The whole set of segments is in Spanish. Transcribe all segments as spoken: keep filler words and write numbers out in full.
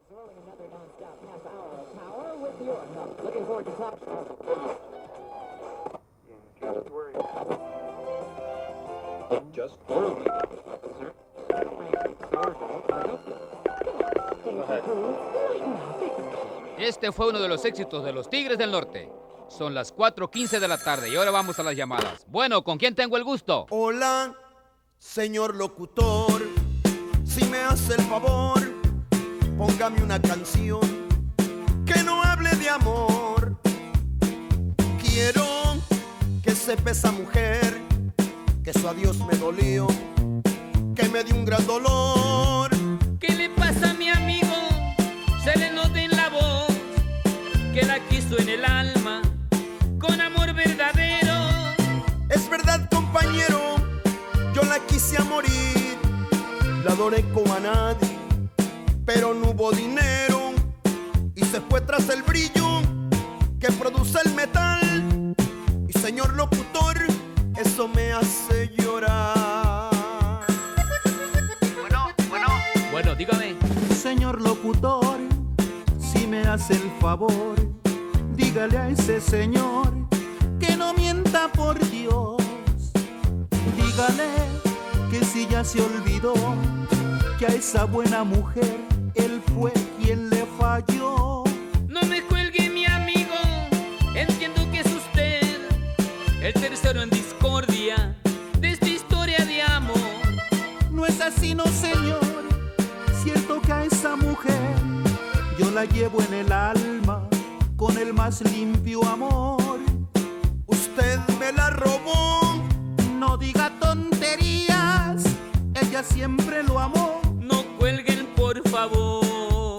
Este fue uno de los éxitos de los Tigres del Norte. Son las cuatro quince de la tarde y ahora vamos a las llamadas. Bueno, ¿con quién tengo el gusto? Hola, señor locutor, si me hace el favor, póngame una canción que no hable de amor. Quiero que sepa esa mujer que su adiós me dolió, que me dio un gran dolor. ¿Qué le pasa a mi amigo? Se le nota en la voz que la quiso en el alma con amor verdadero. Es verdad, compañero, yo la quise a morir, la adoré como a nadie, pero no hubo dinero y se fue tras el brillo que produce el metal. Y señor locutor, eso me hace llorar. Bueno, bueno. Bueno, dígame. Señor locutor, si me hace el favor, dígale a ese señor que no mienta por Dios. Dígale que si ya se olvidó que a esa buena mujer él fue quien le falló. No me cuelgue, mi amigo, entiendo que es usted el tercero en discordia de esta historia de amor. No es así, no señor, cierto que a esa mujer yo la llevo en el alma con el más limpio amor. Usted me la robó. No diga tonterías, ella siempre lo amó. No cuelguen, por favor.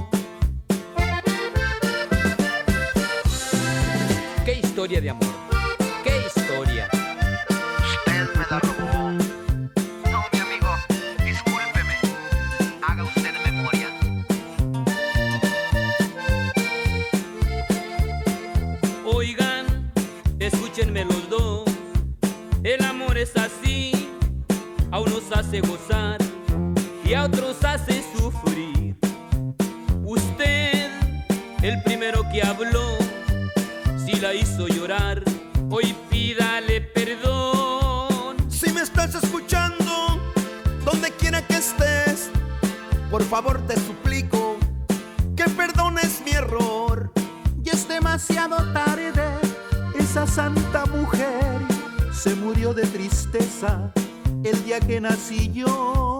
¿Qué historia de amor? ¿Qué historia? Usted me la robó. No, mi amigo, discúlpeme. Haga usted memoria. Oigan, escúchenme los dos. El amor es así, a unos hace gozar y a otros hace sufrir. Usted, el primero que habló, si la hizo llorar, hoy pídale perdón. Si me estás escuchando, donde quiera que estés, por favor te suplico que perdones mi error. Y es demasiado tarde, esa santa mujer se murió de tristeza el día que nací yo.